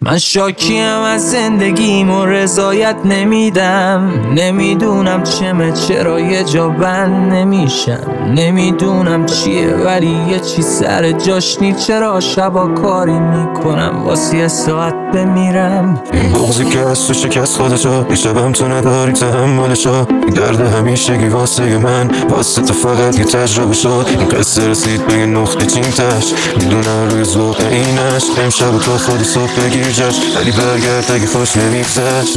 من شاکیم از زندگیم و رضایت نمیدم. نمیدونم چرا یه جا بند نمیشم. نمیدونم چیه ولی یه چی سر جاش نی. چرا شبا کاری میکنم واسه یه ساعت بمیرم. این بغضی که از تو شکست خودشو یه شبم تو نداری تحملشو. درد همیشگی واسه من واسه تو فقط یه تجربه شد. این قصه رسید به یه نقطه چینتش. میدونم روی ذوق اینش امشب تو خودی صبح بگیر جاش. ولی برگرد اگه خوش نمیگذشت.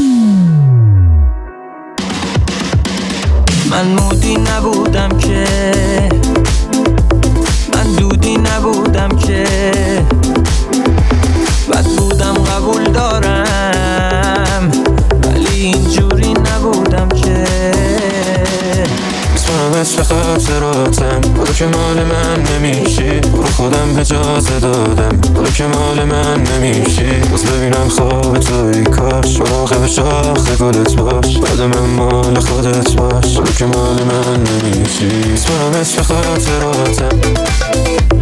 من مودی نبودم که، من دودی نبودم که، بد بودم قبول دارم ولی اینجوری نبودم که. اسمم عشق خاطراتم برو که مال من نمیشی. برو خودم اجازه دادم برو که مال من نمیشی. باز ببینم خواب توی کاش مراقب شاخ گلت باش. بعد من مال خودت باش برو که مال من نمیشی. اسمم عشق خاطراتم